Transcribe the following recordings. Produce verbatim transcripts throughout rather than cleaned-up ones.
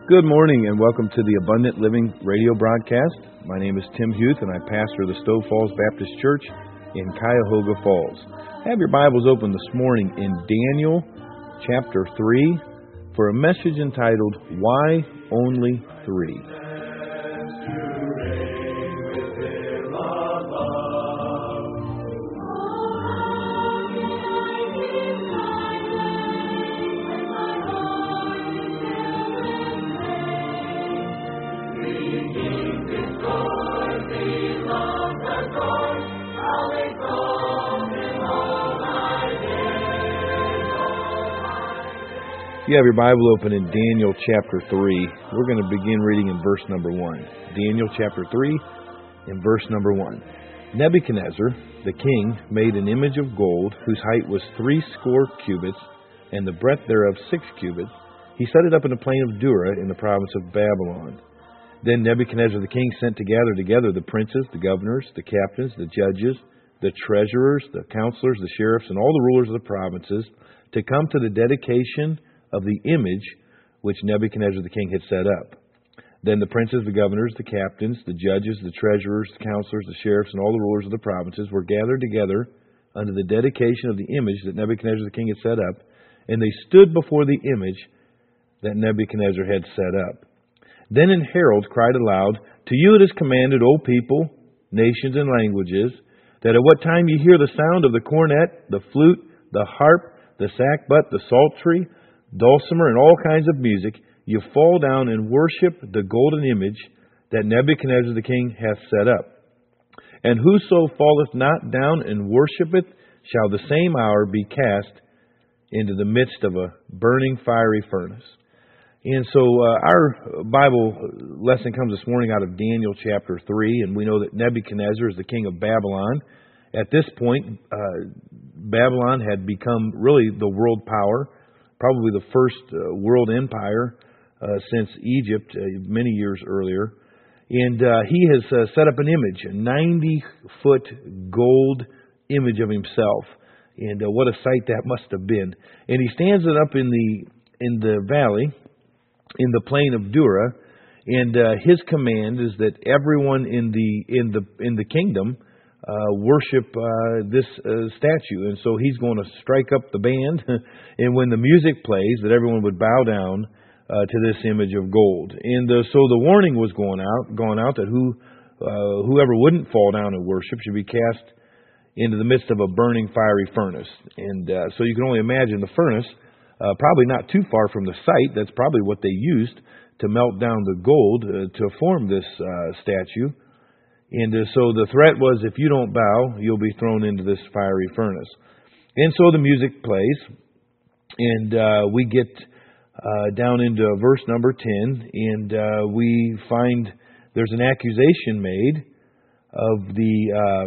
Good morning and welcome to the Abundant Living radio broadcast. My name is Tim Huth and I pastor the Stowe Falls Baptist Church in Cuyahoga Falls. Have your Bibles open this morning in Daniel chapter three for a message entitled, Why Only Three? If you have your Bible open in Daniel chapter three, we're going to begin reading in verse number one. Daniel chapter three, in verse number one. Nebuchadnezzar, the king, made an image of gold, whose height was three score cubits, and the breadth thereof six cubits. He set it up in the plain of Dura, in the province of Babylon. Then Nebuchadnezzar the king sent to gather together the princes, the governors, the captains, the judges, the treasurers, the counselors, the sheriffs, and all the rulers of the provinces, to come to the dedication of the image which Nebuchadnezzar the king had set up. Then the princes, the governors, the captains, the judges, the treasurers, the counselors, the sheriffs, and all the rulers of the provinces were gathered together under the dedication of the image that Nebuchadnezzar the king had set up, and they stood before the image that Nebuchadnezzar had set up. Then an herald cried aloud, To you it is commanded, O people, nations, and languages, that at what time you hear the sound of the cornet, the flute, the harp, the sackbut, the psaltery, dulcimer, and all kinds of music, you fall down and worship the golden image that Nebuchadnezzar the king hath set up. And whoso falleth not down and worshipeth shall the same hour be cast into the midst of a burning fiery furnace. And so uh, our Bible lesson comes this morning out of Daniel chapter three, and we know that Nebuchadnezzar is the king of Babylon. At this point, uh, Babylon had become really the world power, probably the first uh, world empire uh, since Egypt uh, many years earlier. And uh, he has uh, set up an image, a ninety-foot gold image of himself. And uh, what a sight that must have been. And he stands it up in the in the valley, in the plain of Dura. And uh, his command is that everyone in the in the in the kingdom Uh, worship uh, this uh, statue. And so he's going to strike up the band, and when the music plays, that everyone would bow down uh, to this image of gold. And uh, so the warning was going out, going out that who uh, whoever wouldn't fall down and worship should be cast into the midst of a burning fiery furnace. And uh, so you can only imagine the furnace, uh, probably not too far from the site. That's probably what they used to melt down the gold uh, to form this uh, statue. And uh, so the threat was, if you don't bow, you'll be thrown into this fiery furnace. And so the music plays, and uh, we get uh, down into verse number ten, and uh, we find there's an accusation made of the uh,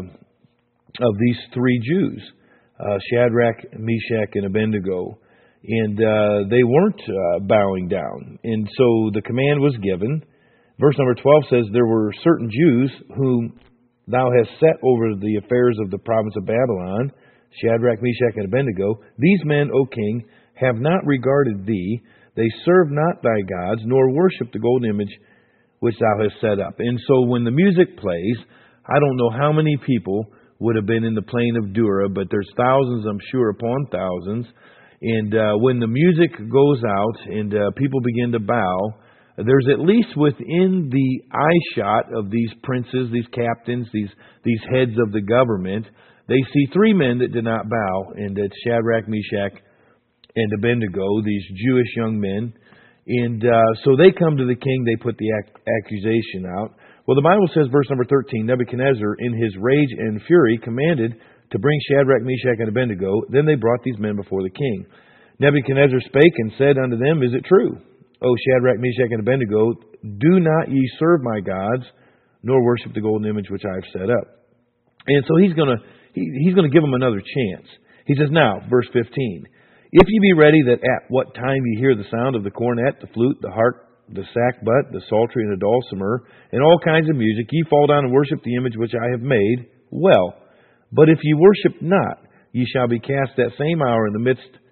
of these three Jews, uh, Shadrach, Meshach, and Abednego, and uh, they weren't uh, bowing down. And so the command was given. Verse number twelve says, There were certain Jews whom thou hast set over the affairs of the province of Babylon, Shadrach, Meshach, and Abednego. These men, O king, have not regarded thee. They serve not thy gods, nor worship the golden image which thou hast set up. And so when the music plays, I don't know how many people would have been in the plain of Dura, but there's thousands, I'm sure, upon thousands. And uh, when the music goes out and uh, people begin to bow, there's at least within the eye shot of these princes, these captains, these these heads of the government, they see three men that did not bow, and it's Shadrach, Meshach, and Abednego, these Jewish young men. And uh, so they come to the king, they put the ac- accusation out. Well, the Bible says, verse number thirteen, Nebuchadnezzar, in his rage and fury, commanded to bring Shadrach, Meshach, and Abednego. Then they brought these men before the king. Nebuchadnezzar spake and said unto them, Is it true, O Shadrach, Meshach, and Abednego, do not ye serve my gods, nor worship the golden image which I have set up. And so he's going to he, he's going to give them another chance. He says, Now, verse fifteen, If ye be ready that at what time ye hear the sound of the cornet, the flute, the harp, the sackbut, the psaltery, and the dulcimer, and all kinds of music, ye fall down and worship the image which I have made, well. But if ye worship not, ye shall be cast that same hour in the midst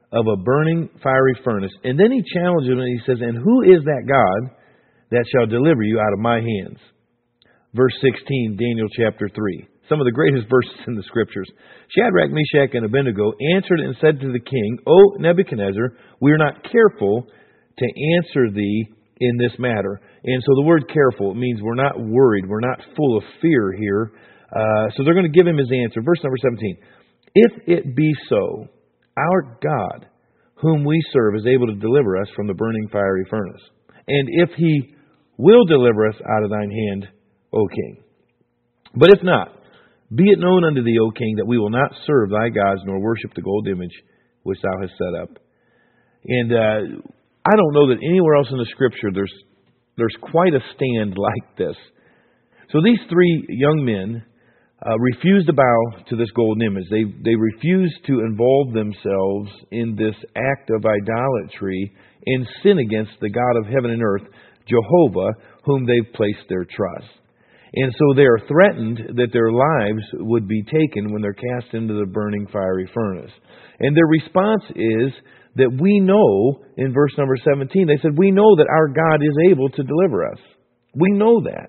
of a burning fiery furnace. And then he challenges him and he says, and who is that God that shall deliver you out of my hands? Verse sixteen, Daniel chapter three. Some of the greatest verses in the Scriptures. Shadrach, Meshach, and Abednego answered and said to the king, O Nebuchadnezzar, we are not careful to answer thee in this matter. And so the word careful, it means we're not worried. We're not full of fear here. Uh, so they're going to give him his answer. Verse number seventeen. If it be so, our God, whom we serve, is able to deliver us from the burning fiery furnace. And if he will deliver us out of thine hand, O king. But if not, be it known unto thee, O king, that we will not serve thy gods, nor worship the gold image which thou hast set up. And uh, I don't know that anywhere else in the Scripture there's there's quite a stand like this. So these three young men uh, refused to bow to this golden image. They they refused to involve themselves in this act of idolatry and sin against the God of heaven and earth, Jehovah, whom they've placed their trust. And so they are threatened that their lives would be taken when they're cast into the burning fiery furnace. And their response is that we know, in verse number seventeen, they said, we know that our God is able to deliver us. We know that.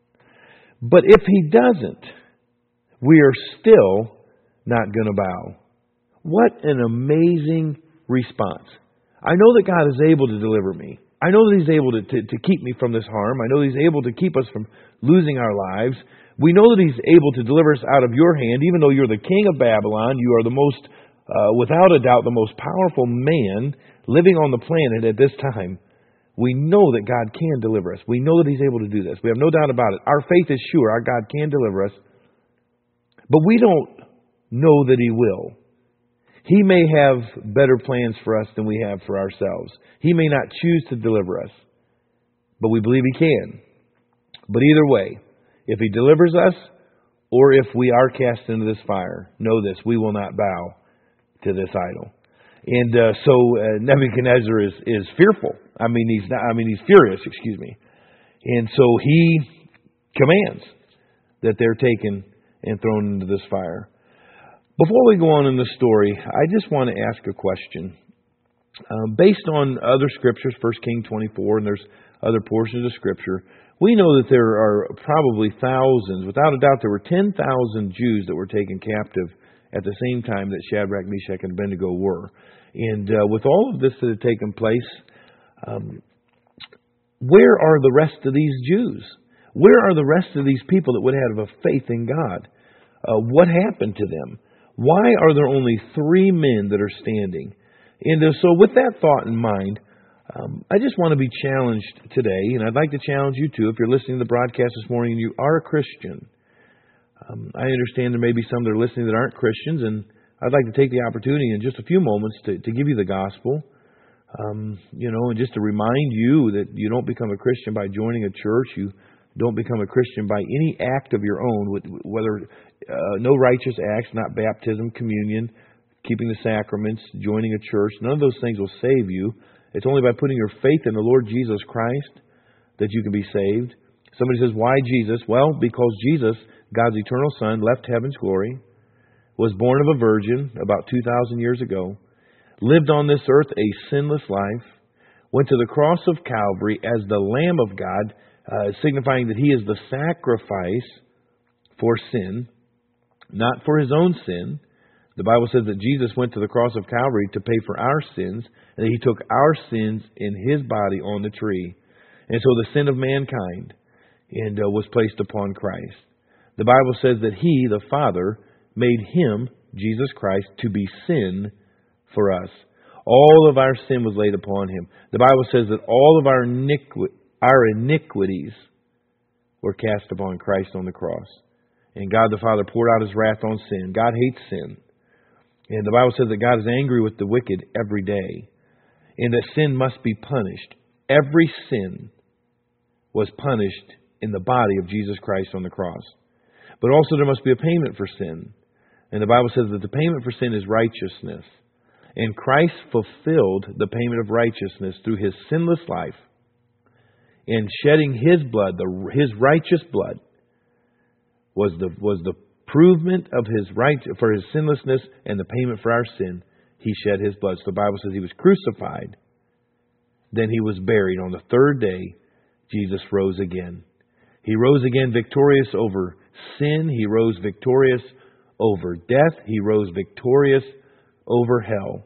But if He doesn't, we are still not going to bow. What an amazing response. I know that God is able to deliver me. I know that He's able to, to, to keep me from this harm. I know He's able to keep us from losing our lives. We know that He's able to deliver us out of your hand, even though you're the king of Babylon. You are the most, uh, without a doubt, the most powerful man living on the planet at this time. We know that God can deliver us. We know that He's able to do this. We have no doubt about it. Our faith is sure our God can deliver us. But we don't know that He will. He may have better plans for us than we have for ourselves. He may not choose to deliver us, but we believe He can. But either way, if He delivers us or if we are cast into this fire, know this, we will not bow to this idol. And uh, so uh, Nebuchadnezzar is, is fearful. I mean, he's not, I mean, he's furious, excuse me. And so he commands that they're taken and thrown into this fire. Before we go on in the story, I just want to ask a question. Um, based on other scriptures, First Kings twenty-four, and there's other portions of Scripture, we know that there are probably thousands, without a doubt there were ten thousand Jews that were taken captive at the same time that Shadrach, Meshach, and Abednego were. And uh, with all of this that had taken place, um, where are the rest of these Jews? Where are the rest of these people that would have a faith in God? Uh, what happened to them? Why are there only three men that are standing? And uh, so with that thought in mind, um, I just want to be challenged today, and I'd like to challenge you too, if you're listening to the broadcast this morning and you are a Christian. Um, I understand there may be some that are listening that aren't Christians, and I'd like to take the opportunity in just a few moments to, to give you the gospel, um, you know, and just to remind you that you don't become a Christian by joining a church. You don't become a Christian by any act of your own, whether uh, no righteous acts, not baptism, communion, keeping the sacraments, joining a church. None of those things will save you. It's only by putting your faith in the Lord Jesus Christ that you can be saved. Somebody says, why Jesus? Well, because Jesus, God's eternal Son, left heaven's glory, was born of a virgin about two thousand years ago, lived on this earth a sinless life, went to the cross of Calvary as the Lamb of God, uh, signifying that He is the sacrifice for sin, not for His own sin. The Bible says that Jesus went to the cross of Calvary to pay for our sins, and that He took our sins in His body on the tree. And so the sin of mankind and uh, was placed upon Christ. The Bible says that He, the Father, made Him, Jesus Christ, to be sin for us. All of our sin was laid upon Him. The Bible says that all of our, iniqui- our iniquities were cast upon Christ on the cross. And God the Father poured out His wrath on sin. God hates sin. And the Bible says that God is angry with the wicked every day. And that sin must be punished. Every sin was punished in the body of Jesus Christ on the cross. But also there must be a payment for sin. And the Bible says that the payment for sin is righteousness. And Christ fulfilled the payment of righteousness through His sinless life. And shedding His blood, the, His righteous blood, was the was the provement of His right for His sinlessness and the payment for our sin. He shed His blood. So the Bible says He was crucified. Then He was buried. On the third day, Jesus rose again. He rose again victorious over sin. He rose victorious over death. He rose victorious over hell.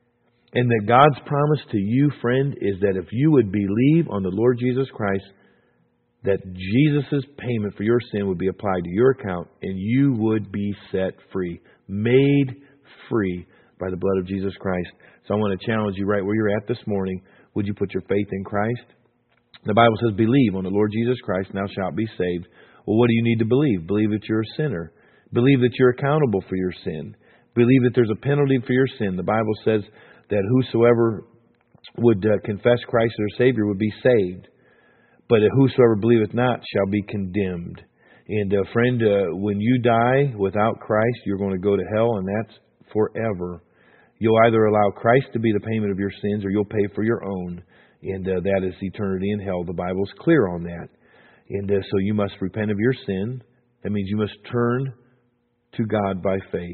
And that God's promise to you, friend, is that if you would believe on the Lord Jesus Christ, that Jesus' payment for your sin would be applied to your account and you would be set free, made free by the blood of Jesus Christ. So I want to challenge you right where you're at this morning. Would you put your faith in Christ? The Bible says, believe on the Lord Jesus Christ, and thou shalt be saved. Well, what do you need to believe? Believe that you're a sinner. Believe that you're accountable for your sin. Believe that there's a penalty for your sin. The Bible says that whosoever would uh, confess Christ as their Savior would be saved. But whosoever believeth not shall be condemned. And uh, friend, uh, when you die without Christ, you're going to go to hell, and that's forever. You'll either allow Christ to be the payment of your sins, or you'll pay for your own. And uh, that is eternity in hell. The Bible's clear on that. And uh, so you must repent of your sin. That means you must turn to God by faith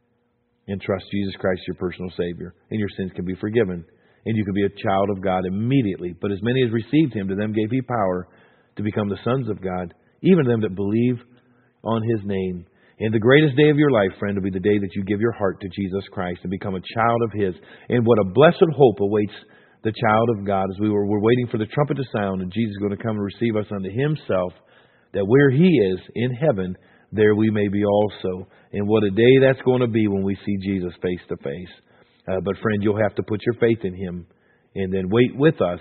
and trust Jesus Christ, your personal Savior. And your sins can be forgiven. And you can be a child of God immediately. But as many as received Him, to them gave He power to become the sons of God, even them that believe on His name. And the greatest day of your life, friend, will be the day that you give your heart to Jesus Christ and become a child of His. And what a blessed hope awaits the child of God as we were we're waiting for the trumpet to sound, and Jesus is going to come and receive us unto Himself, that where He is in heaven, there we may be also. And what a day that's going to be when we see Jesus face to face. Uh, but friend, you'll have to put your faith in Him and then wait with us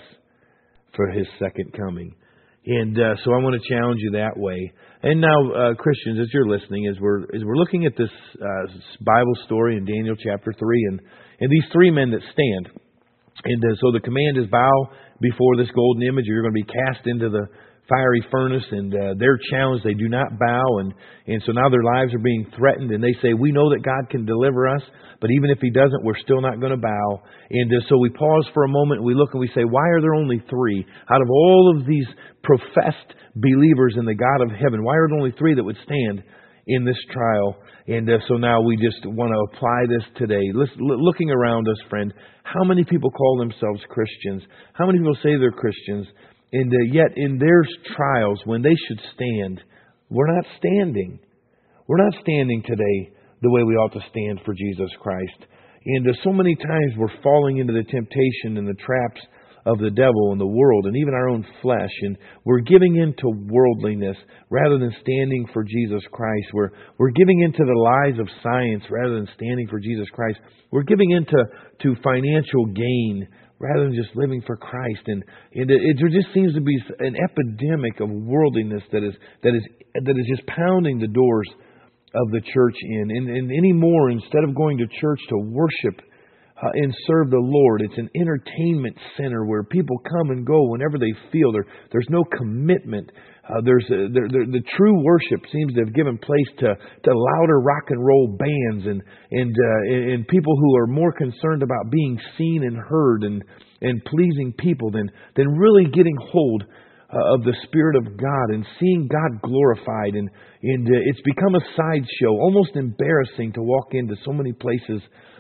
for His second coming. And uh, so I want to challenge you that way. And now, uh, Christians, as you're listening, as we're as we're looking at this uh, Bible story in Daniel chapter three, and, and these three men that stand, and uh, so the command is bow before this golden image, or you're going to be cast into the fiery furnace, and uh, they're challenged. They do not bow, and, and so now their lives are being threatened, and they say, we know that God can deliver us, but even if He doesn't, we're still not going to bow. And uh, so we pause for a moment, and we look and we say, why are there only three? Out of all of these professed believers in the God of heaven, why are there only three that would stand in this trial? And uh, so now we just want to apply this today. Listen, looking around us, friend, how many people call themselves Christians? How many people say they're Christians? And uh, yet in their trials, when they should stand, we're not standing. We're not standing today the way we ought to stand for Jesus Christ. And uh, so many times we're falling into the temptation and the traps of the devil and the world and even our own flesh. And we're giving in to worldliness rather than standing for Jesus Christ. We're, we're giving in to the lies of science rather than standing for Jesus Christ. We're giving in to, to financial gain rather than just living for Christ. And, and it, it just seems to be an epidemic of worldliness that is that is that is just pounding the doors of the church in. And, and anymore, instead of going to church to worship uh, and serve the Lord, it's an entertainment center where people come and go whenever they feel. There, there's no commitment. Uh, there's a, there, there, the true worship seems to have given place to, to louder rock and roll bands and and uh, and people who are more concerned about being seen and heard and and pleasing people than than really getting hold uh, of the Spirit of God and seeing God glorified. And and uh, it's become a sideshow, almost embarrassing to walk into so many places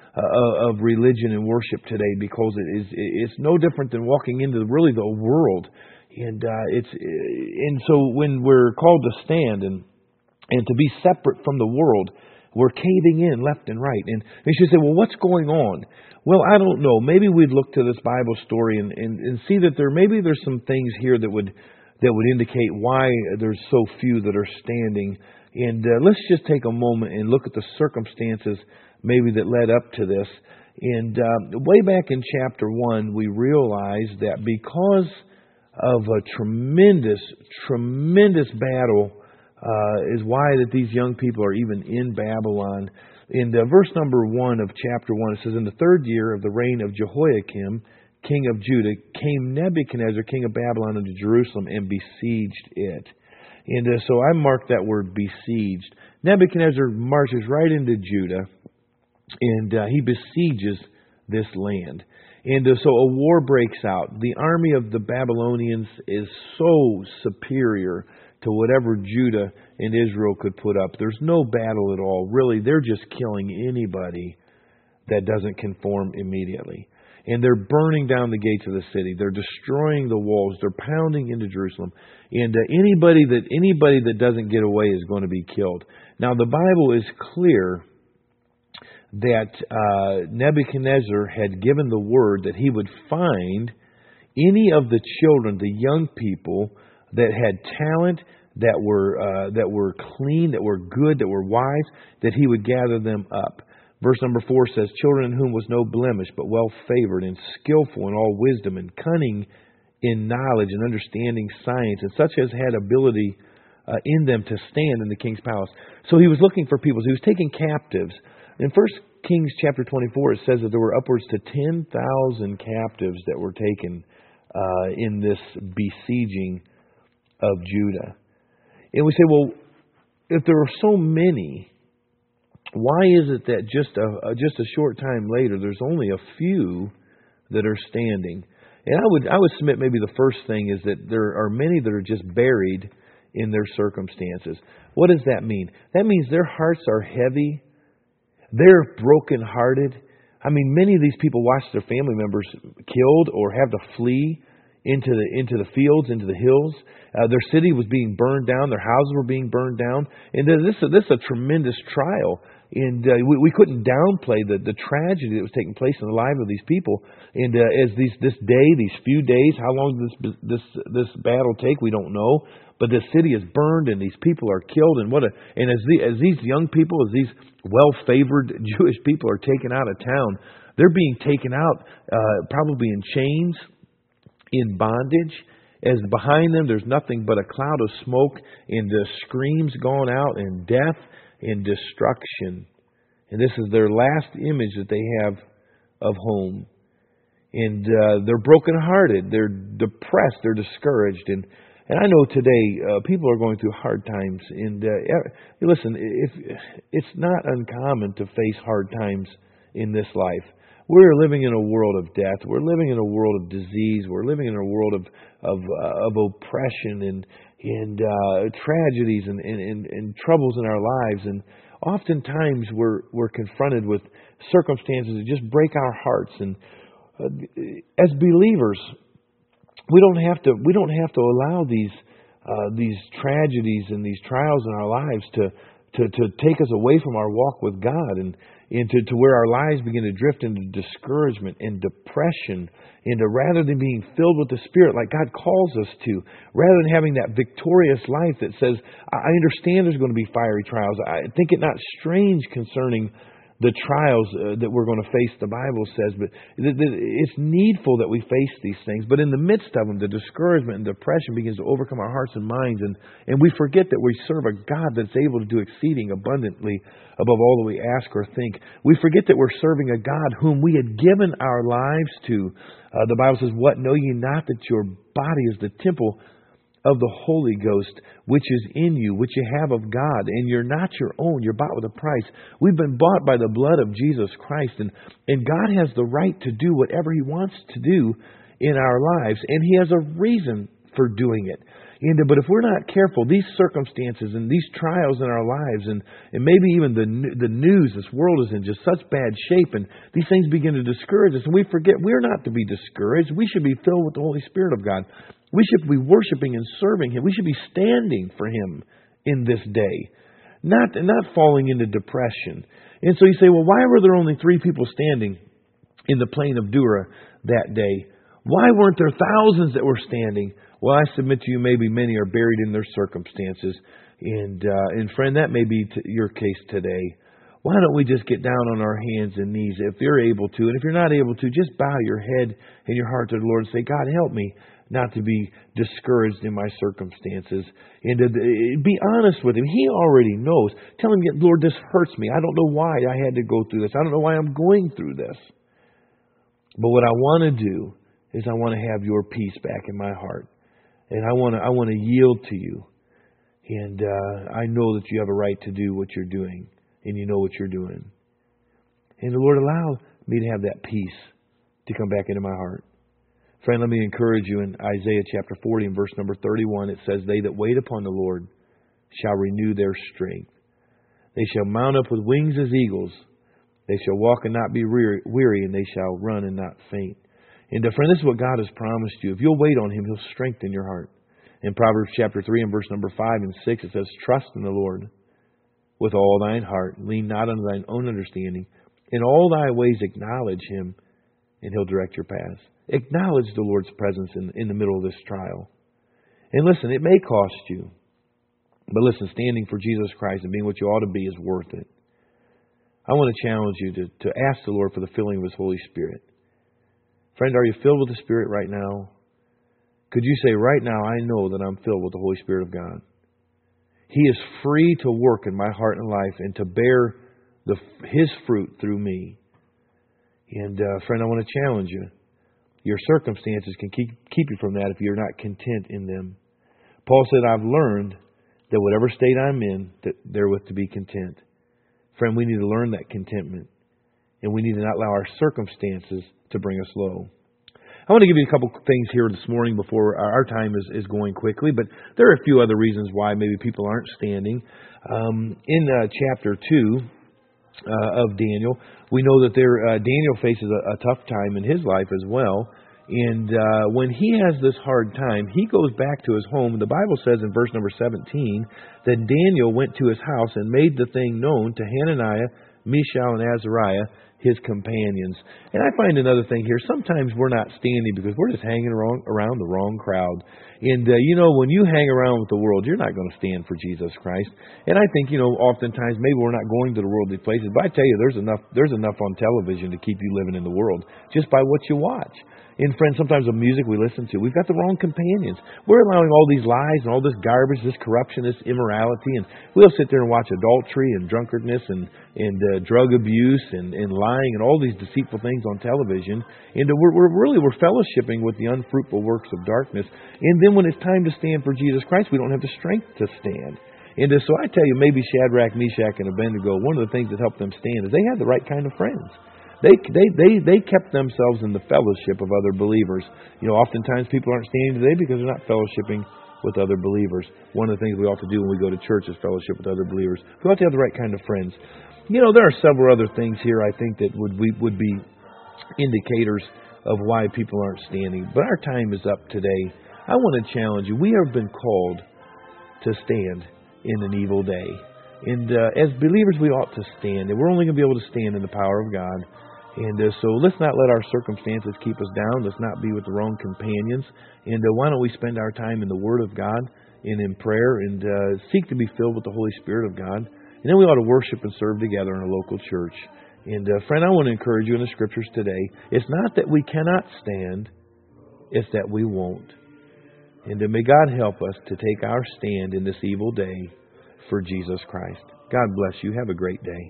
uh, of religion and worship today, because it is it's no different than walking into really the world. And uh, it's and so when we're called to stand and and to be separate from the world, we're caving in left and right. And they should say, well, what's going on? Well, I don't know. Maybe we'd look to this Bible story and, and, and see that there maybe there's some things here that would that would indicate why there's so few that are standing. And uh, let's just take a moment and look at the circumstances maybe that led up to this. And uh, way back in chapter one, we realized that because of a tremendous, tremendous battle uh, is why that these young people are even in Babylon. In the verse number one of chapter one, it says, in the third year of the reign of Jehoiakim, king of Judah, came Nebuchadnezzar, king of Babylon, unto Jerusalem and besieged it. And uh, so I marked that word besieged. Nebuchadnezzar marches right into Judah, and uh, he besieges this land. And uh, so a war breaks out. The army of the Babylonians is so superior to whatever Judah and Israel could put up. There's no battle at all. Really, they're just killing anybody that doesn't conform immediately. And they're burning down the gates of the city. They're destroying the walls. They're pounding into Jerusalem. And uh, anybody that anybody that doesn't get away is going to be killed. Now, the Bible is clear that uh, Nebuchadnezzar had given the word that he would find any of the children, the young people that had talent, that were uh, that were clean, that were good, that were wise, that he would gather them up. Verse number four says, children in whom was no blemish, but well favored and skillful in all wisdom and cunning in knowledge and understanding science, and such as had ability uh, in them to stand in the king's palace. So he was looking for people. He was taking captives. In First Kings chapter twenty-four, it says that there were upwards to ten thousand captives that were taken uh, in this besieging of Judah. And we say, well, if there are so many, why is it that just a just a short time later, there's only a few that are standing? And I would I would submit maybe the first thing is that there are many that are just buried in their circumstances. What does that mean? That means their hearts are heavy. They're brokenhearted. I mean, many of these people watch their family members killed or have to flee into the into the fields, into the hills. Uh, their city was being burned down. Their houses were being burned down. And this, this is a tremendous trial. And uh, we, we couldn't downplay the, the tragedy that was taking place in the lives of these people. And uh, as these this day, these few days, how long does this this this battle take? We don't know. But this city is burned, and these people are killed. And what a and as the, as these young people, as these well-favored Jewish people are taken out of town, they're being taken out uh, probably in chains, in bondage. As behind them, there's nothing but a cloud of smoke, and the screams going out, and death and destruction. And this is their last image that they have of home. And uh, they're brokenhearted. They're depressed. They're discouraged. And and I know today uh, people are going through hard times. And uh, listen, if it's not uncommon to face hard times in this life. We're living in a world of death. We're living in a world of disease. We're living in a world of of, uh, of oppression and and uh, tragedies and, and, and, and troubles in our lives. And oftentimes we're we're confronted with circumstances that just break our hearts. And uh, as believers, we don't have to we don't have to allow these uh, these tragedies and these trials in our lives to to to take us away from our walk with God, and into to where our lives begin to drift into discouragement and depression, into rather than being filled with the Spirit like God calls us to, rather than having that victorious life that says, I understand there's going to be fiery trials. I think it not strange concerning the trials uh, that we're going to face, the Bible says, but th- th- it's needful that we face these things. But in the midst of them, the discouragement and depression begins to overcome our hearts and minds, and, and we forget that we serve a God that's able to do exceeding abundantly above all that we ask or think. We forget that we're serving a God whom we had given our lives to. Uh, the Bible says, what, know ye not that your body is the temple of the Holy Ghost, which is in you, which you have of God, and you're not your own, you're bought with a price. We've been bought by the blood of Jesus Christ, and, and God has the right to do whatever He wants to do in our lives, and He has a reason for doing it. And, but if we're not careful, these circumstances and these trials in our lives, and, and maybe even the the news, this world is in just such bad shape, and these things begin to discourage us, and we forget we're not to be discouraged. We should be filled with the Holy Spirit of God. We should be worshiping and serving Him. We should be standing for Him in this day, not not falling into depression. And so you say, well, why were there only three people standing in the plain of Dura that day? Why weren't there thousands that were standing? Well, I submit to you, maybe many are buried in their circumstances. And, uh, and friend, that may be t- your case today. Why don't we just get down on our hands and knees if you're able to? And if you're not able to, just bow your head and your heart to the Lord and say, God, help me not to be discouraged in my circumstances. And to be honest with Him. He already knows. Tell Him, Lord, this hurts me. I don't know why I had to go through this. I don't know why I'm going through this. But what I want to do is I want to have your peace back in my heart. And I want to I want to yield to you. And uh, I know that you have a right to do what you're doing. And you know what you're doing. And the Lord, allow me to have that peace to come back into my heart. Friend, let me encourage you in Isaiah chapter forty and verse number thirty-one. It says, they that wait upon the Lord shall renew their strength. They shall mount up with wings as eagles. They shall walk and not be weary, weary, and they shall run and not faint. And uh, friend, this is what God has promised you. If you'll wait on Him, He'll strengthen your heart. In Proverbs chapter three and verse number five and six, it says, trust in the Lord with all thine heart. Lean not unto thine own understanding. In all thy ways acknowledge Him, and He'll direct your paths. Acknowledge the Lord's presence in, in the middle of this trial. And listen, it may cost you. But listen, standing for Jesus Christ and being what you ought to be is worth it. I want to challenge you to, to ask the Lord for the filling of His Holy Spirit. Friend, are you filled with the Spirit right now? Could you say, right now, I know that I'm filled with the Holy Spirit of God. He is free to work in my heart and life and to bear the, His fruit through me. And uh, friend, I want to challenge you. Your circumstances can keep, keep you from that if you're not content in them. Paul said, I've learned that whatever state I'm in, that therewith to be content. Friend, we need to learn that contentment. And we need to not allow our circumstances to bring us low. I want to give you a couple things here this morning before our time is, is going quickly, but there are a few other reasons why maybe people aren't standing. Um, in uh, chapter two uh, of Daniel, we know that there uh, Daniel faces a, a tough time in his life as well. And uh, when he has this hard time, he goes back to his home. The Bible says in verse number seventeen that Daniel went to his house and made the thing known to Hananiah, Mishael, and Azariah, his companions. And I find another thing here. Sometimes we're not standing because we're just hanging around, around the wrong crowd. And, uh, you know, when you hang around with the world, you're not going to stand for Jesus Christ. And I think, you know, oftentimes maybe we're not going to the worldly places. But I tell you, there's enough, there's enough on television to keep you living in the world just by what you watch. And friends, sometimes the music we listen to, we've got the wrong companions. We're allowing all these lies and all this garbage, this corruption, this immorality, and we'll sit there and watch adultery and drunkardness and and uh, drug abuse and, and lying and all these deceitful things on television. And we're, we're really we're fellowshipping with the unfruitful works of darkness. And then when it's time to stand for Jesus Christ, we don't have the strength to stand. And uh, so I tell you, maybe Shadrach, Meshach, and Abednego, one of the things that helped them stand is they had the right kind of friends. They, they they they kept themselves in the fellowship of other believers. You know, oftentimes people aren't standing today because they're not fellowshipping with other believers. One of the things we ought to do when we go to church is fellowship with other believers. We ought to have the right kind of friends. You know, there are several other things here I think that would we would be indicators of why people aren't standing. But our time is up today. I want to challenge you. We have been called to stand in an evil day. And uh, as believers, we ought to stand. And we're only going to be able to stand in the power of God. And uh, so let's not let our circumstances keep us down. Let's not be with the wrong companions. And uh, why don't we spend our time in the Word of God and in prayer and uh, seek to be filled with the Holy Spirit of God. And then we ought to worship and serve together in a local church. And uh, friend, I want to encourage you in the Scriptures today. It's not that we cannot stand. It's that we won't. And uh, may God help us to take our stand in this evil day for Jesus Christ. God bless you. Have a great day.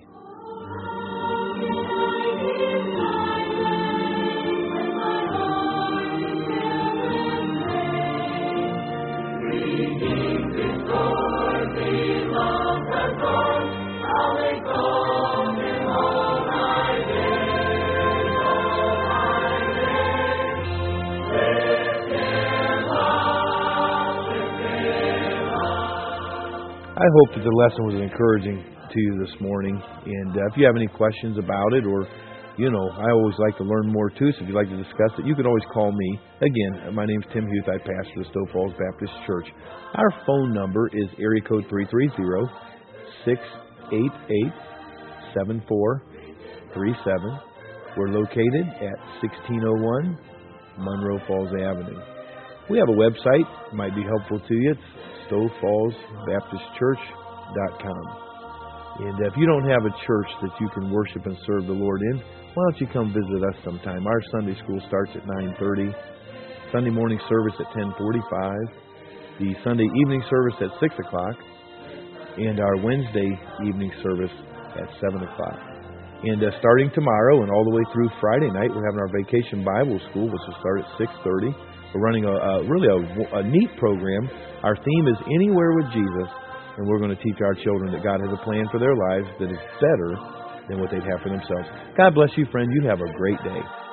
I hope that the lesson was encouraging to you this morning. And uh, if you have any questions about it, or, you know, I always like to learn more too, so if you'd like to discuss it, you can always call me. Again, my name's Tim Huth. I pastor the Stowe Falls Baptist Church. Our phone number is area code three three zero, six eight eight, seven four three seven. We're located at sixteen oh one Monroe Falls Avenue. We have a website. It might be helpful to you. It's Stowe Falls Baptist Church dot com. And if you don't have a church that you can worship and serve the Lord in, why don't you come visit us sometime? Our Sunday school starts at nine thirty, Sunday morning service at ten forty-five, the Sunday evening service at six o'clock, and our Wednesday evening service at seven o'clock. And uh, starting tomorrow and all the way through Friday night, we're having our Vacation Bible School, which will start at six thirty. We're running a, a really a, a neat program. Our theme is Anywhere with Jesus, and we're going to teach our children that God has a plan for their lives that is better than what they'd have for themselves. God bless you, friend. You have a great day.